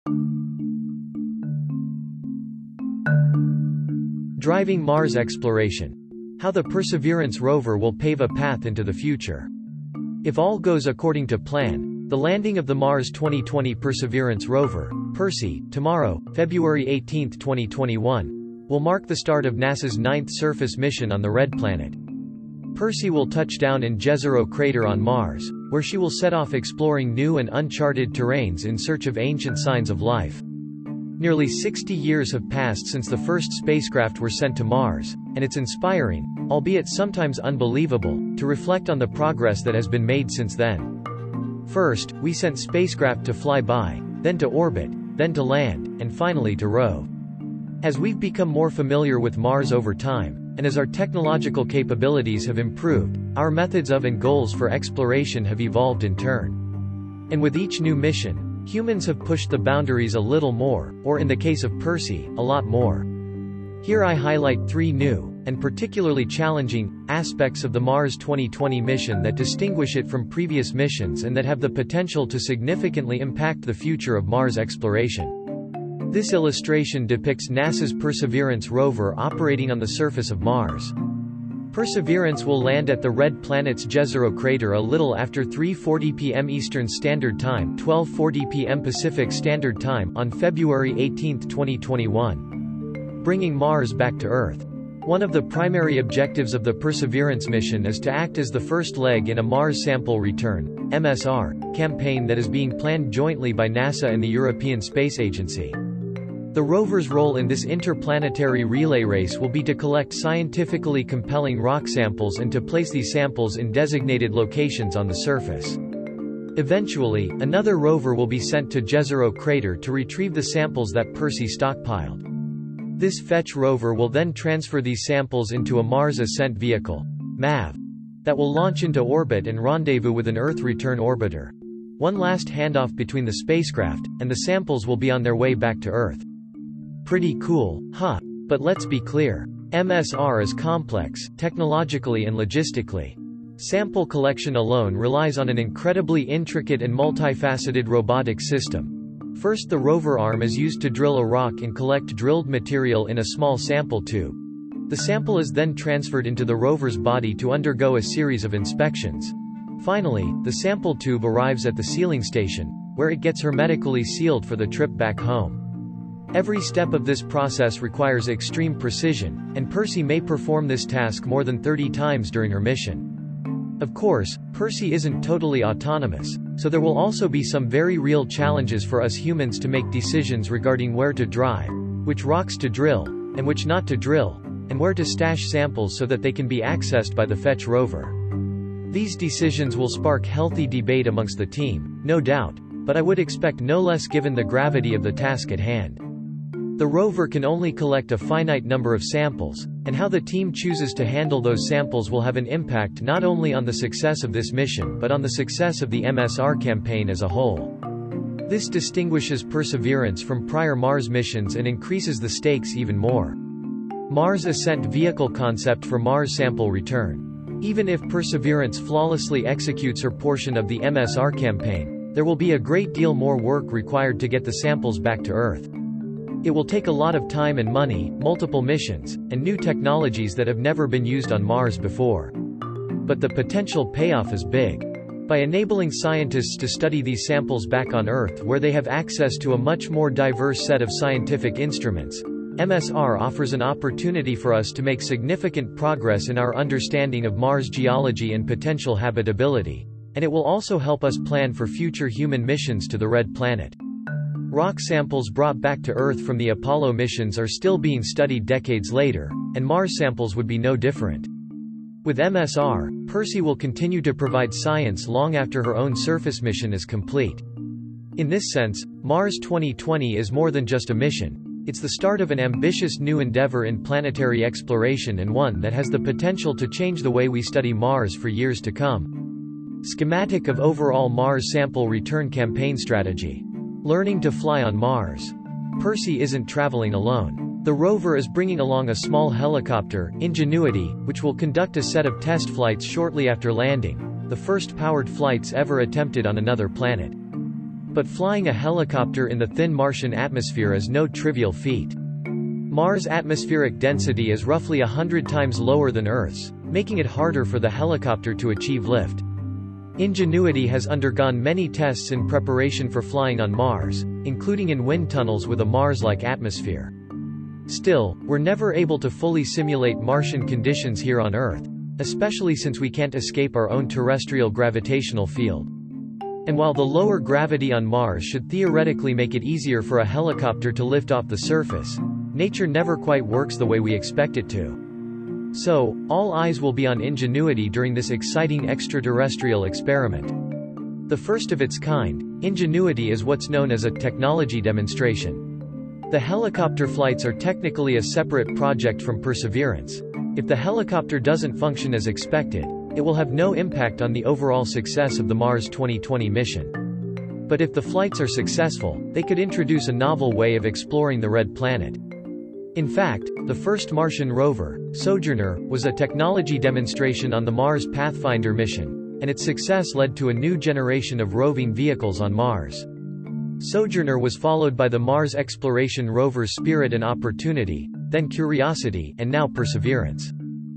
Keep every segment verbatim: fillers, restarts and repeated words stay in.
Driving Mars exploration. How the Perseverance rover will pave a path into the future. If all goes according to plan, the landing of the Mars twenty twenty Perseverance rover, Percy, tomorrow, February eighteenth twenty twenty-one, will mark the start of NASA's ninth surface mission on the Red Planet. Percy will touch down in Jezero crater on Mars, where she will set off exploring new and uncharted terrains in search of ancient signs of life. Nearly sixty years have passed since the first spacecraft were sent to Mars, and it's inspiring, albeit sometimes unbelievable, to reflect on the progress that has been made since then. First, we sent spacecraft to fly by, then to orbit, then to land, and finally to rove. As we've become more familiar with Mars over time, and as our technological capabilities have improved, our methods of and goals for exploration have evolved in turn. And with each new mission, humans have pushed the boundaries a little more, or in the case of Percy, a lot more. Here I highlight three new, and particularly challenging, aspects of the Mars twenty twenty mission that distinguish it from previous missions and that have the potential to significantly impact the future of Mars exploration. This illustration depicts NASA's Perseverance rover operating on the surface of Mars. Perseverance will land at the Red Planet's Jezero crater a little after three forty p m Eastern Standard Time, twelve forty p m Pacific Standard Time, on February eighteenth twenty twenty-one, bringing Mars back to Earth. One of the primary objectives of the Perseverance mission is to act as the first leg in a Mars Sample Return (M S R) campaign that is being planned jointly by NASA and the European Space Agency. The rover's role in this interplanetary relay race will be to collect scientifically compelling rock samples and to place these samples in designated locations on the surface. Eventually, another rover will be sent to Jezero crater to retrieve the samples that Percy stockpiled. This fetch rover will then transfer these samples into a Mars Ascent Vehicle (M A V) that will launch into orbit and rendezvous with an Earth return orbiter. One last handoff between the spacecraft, and the samples will be on their way back to Earth. Pretty cool, huh? But let's be clear. M S R is complex, technologically and logistically. Sample collection alone relies on an incredibly intricate and multifaceted robotic system. First, the rover arm is used to drill a rock and collect drilled material in a small sample tube. The sample is then transferred into the rover's body to undergo a series of inspections. Finally, the sample tube arrives at the sealing station, where it gets hermetically sealed for the trip back home. Every step of this process requires extreme precision, and Percy may perform this task more than thirty times during her mission. Of course, Percy isn't totally autonomous, so there will also be some very real challenges for us humans to make decisions regarding where to drive, which rocks to drill, and which not to drill, and where to stash samples so that they can be accessed by the fetch rover. These decisions will spark healthy debate amongst the team, no doubt, but I would expect no less given the gravity of the task at hand. The rover can only collect a finite number of samples, and how the team chooses to handle those samples will have an impact not only on the success of this mission but on the success of the M S R campaign as a whole. This distinguishes Perseverance from prior Mars missions and increases the stakes even more. Mars Ascent Vehicle concept for Mars Sample Return. Even if Perseverance flawlessly executes her portion of the M S R campaign, there will be a great deal more work required to get the samples back to Earth. It will take a lot of time and money, multiple missions, and new technologies that have never been used on Mars before. But the potential payoff is big. By enabling scientists to study these samples back on Earth where they have access to a much more diverse set of scientific instruments, M S R offers an opportunity for us to make significant progress in our understanding of Mars geology and potential habitability, and it will also help us plan for future human missions to the Red Planet. Rock samples brought back to Earth from the Apollo missions are still being studied decades later, and Mars samples would be no different. With M S R, Percy will continue to provide science long after her own surface mission is complete. In this sense, Mars twenty twenty is more than just a mission. It's the start of an ambitious new endeavor in planetary exploration and one that has the potential to change the way we study Mars for years to come. Schematic of overall Mars Sample Return Campaign Strategy. Learning to fly on Mars. Percy isn't traveling alone. The rover is bringing along a small helicopter, Ingenuity, which will conduct a set of test flights shortly after landing, the first powered flights ever attempted on another planet. But flying a helicopter in the thin Martian atmosphere is no trivial feat. Mars' atmospheric density is roughly a hundred times lower than Earth's, making it harder for the helicopter to achieve lift. Ingenuity has undergone many tests in preparation for flying on Mars, including in wind tunnels with a Mars-like atmosphere. Still, we're never able to fully simulate Martian conditions here on Earth, especially since we can't escape our own terrestrial gravitational field. And while the lower gravity on Mars should theoretically make it easier for a helicopter to lift off the surface, nature never quite works the way we expect it to. So, all eyes will be on Ingenuity during this exciting extraterrestrial experiment. The first of its kind, Ingenuity is what's known as a technology demonstration. The helicopter flights are technically a separate project from Perseverance. If the helicopter doesn't function as expected, it will have no impact on the overall success of the Mars twenty twenty mission. But if the flights are successful, they could introduce a novel way of exploring the Red Planet. In fact, the first Martian rover, Sojourner, was a technology demonstration on the Mars Pathfinder mission, and its success led to a new generation of roving vehicles on Mars. Sojourner was followed by the Mars exploration rovers Spirit and Opportunity, then Curiosity, and now Perseverance.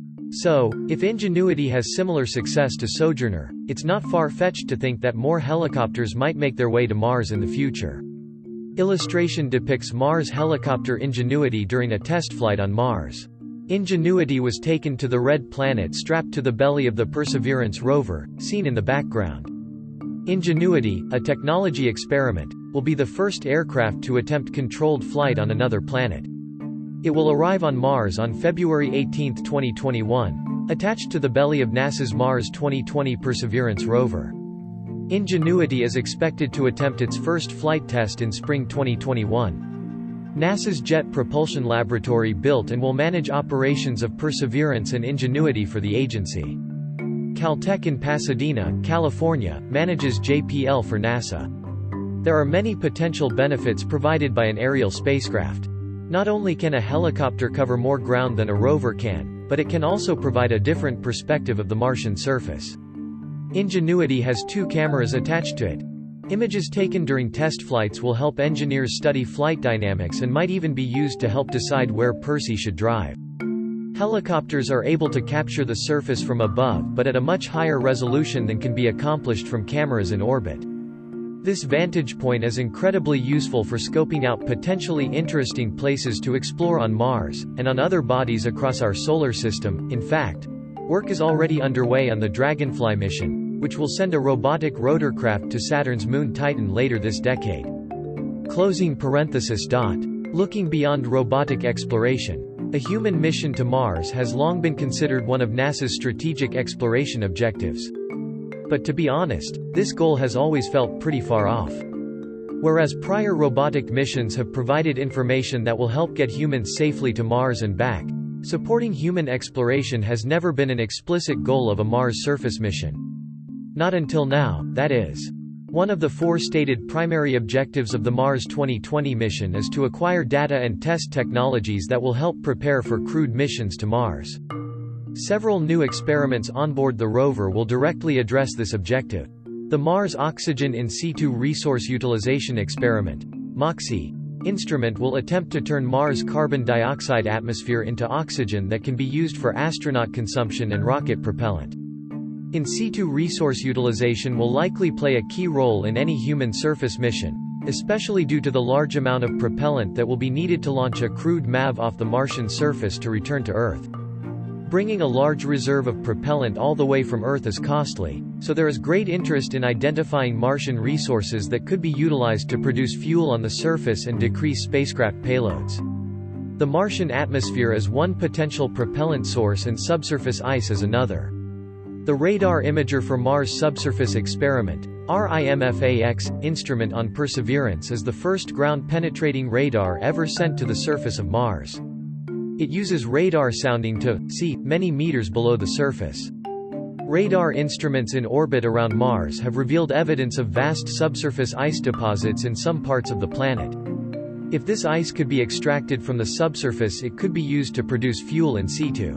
So, if Ingenuity has similar success to Sojourner, it's not far-fetched to think that more helicopters might make their way to Mars in the future. Illustration depicts Mars helicopter Ingenuity during a test flight on Mars. Ingenuity was taken to the Red Planet strapped to the belly of the Perseverance rover, seen in the background. Ingenuity, a technology experiment, will be the first aircraft to attempt controlled flight on another planet. It will arrive on Mars on February eighteenth twenty twenty-one, attached to the belly of NASA's Mars twenty twenty Perseverance rover. Ingenuity is expected to attempt its first flight test in spring twenty twenty-one. NASA's Jet Propulsion Laboratory built and will manage operations of Perseverance and Ingenuity for the agency. Caltech in Pasadena, California, manages J P L for NASA. There are many potential benefits provided by an aerial spacecraft. Not only can a helicopter cover more ground than a rover can, but it can also provide a different perspective of the Martian surface. Ingenuity has two cameras attached to it. Images taken during test flights will help engineers study flight dynamics and might even be used to help decide where Percy should drive. Helicopters are able to capture the surface from above but at a much higher resolution than can be accomplished from cameras in orbit. This vantage point is incredibly useful for scoping out potentially interesting places to explore on Mars, and on other bodies across our solar system. In fact, work is already underway on the Dragonfly mission, which will send a robotic rotorcraft to Saturn's moon Titan later this decade. Closing parenthesis dot. Looking beyond robotic exploration, a human mission to Mars has long been considered one of NASA's strategic exploration objectives. But to be honest, this goal has always felt pretty far off. Whereas prior robotic missions have provided information that will help get humans safely to Mars and back, supporting human exploration has never been an explicit goal of a Mars surface mission. Not until now, that is. One of the four stated primary objectives of the Mars twenty twenty mission is to acquire data and test technologies that will help prepare for crewed missions to Mars. Several new experiments onboard the rover will directly address this objective. The Mars Oxygen in situ Resource Utilization Experiment (MOXIE) instrument will attempt to turn Mars' carbon dioxide atmosphere into oxygen that can be used for astronaut consumption and rocket propellant. In situ resource utilization will likely play a key role in any human surface mission, especially due to the large amount of propellant that will be needed to launch a crewed M A V off the Martian surface to return to Earth. Bringing a large reserve of propellant all the way from Earth is costly, so there is great interest in identifying Martian resources that could be utilized to produce fuel on the surface and decrease spacecraft payloads. The Martian atmosphere is one potential propellant source and subsurface ice is another. The Radar Imager for Mars Subsurface Experiment (RIMFAX) instrument on Perseverance is the first ground-penetrating radar ever sent to the surface of Mars. It uses radar sounding to see many meters below the surface. Radar instruments in orbit around Mars have revealed evidence of vast subsurface ice deposits in some parts of the planet. If this ice could be extracted from the subsurface, it could be used to produce fuel in situ.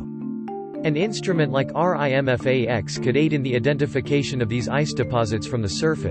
An instrument like RIMFAX could aid in the identification of these ice deposits from the surface,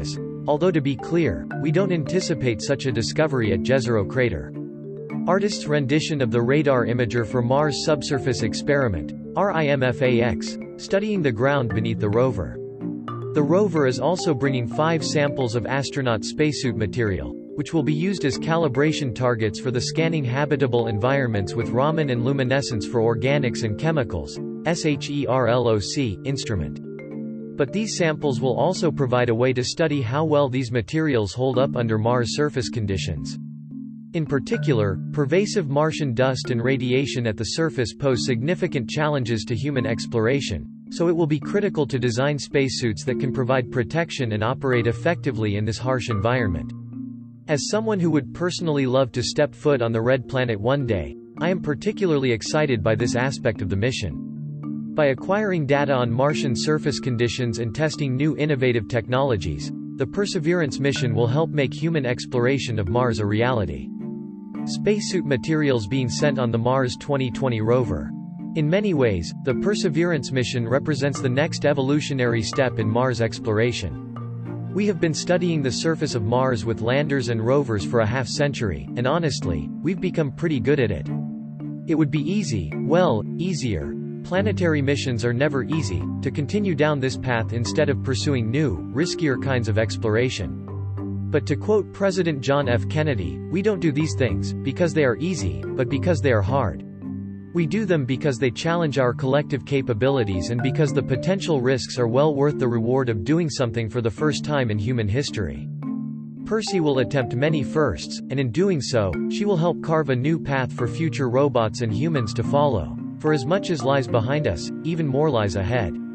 although to be clear, we don't anticipate such a discovery at Jezero crater. Artists' rendition of the radar imager for Mars Subsurface Experiment, RIMFAX, studying the ground beneath the rover. The rover is also bringing five samples of astronaut spacesuit material, which will be used as calibration targets for the Scanning Habitable Environments with Raman and Luminescence for Organics and Chemicals SHERLOC instrument. But these samples will also provide a way to study how well these materials hold up under Mars surface conditions. In particular, pervasive Martian dust and radiation at the surface pose significant challenges to human exploration, so it will be critical to design spacesuits that can provide protection and operate effectively in this harsh environment. As someone who would personally love to step foot on the Red Planet one day, I am particularly excited by this aspect of the mission. By acquiring data on Martian surface conditions and testing new innovative technologies, the Perseverance mission will help make human exploration of Mars a reality. Spacesuit materials being sent on the Mars twenty twenty rover. In many ways, the Perseverance mission represents the next evolutionary step in Mars exploration. We have been studying the surface of Mars with landers and rovers for a half-century, and honestly, we've become pretty good at it. It would be easy, well, easier. Planetary missions are never easy, to continue down this path instead of pursuing new, riskier kinds of exploration. But to quote President John F. Kennedy, we don't do these things because they are easy, but because they are hard. We do them because they challenge our collective capabilities and because the potential risks are well worth the reward of doing something for the first time in human history. Percy will attempt many firsts, and in doing so, she will help carve a new path for future robots and humans to follow. For as much as lies behind us, even more lies ahead.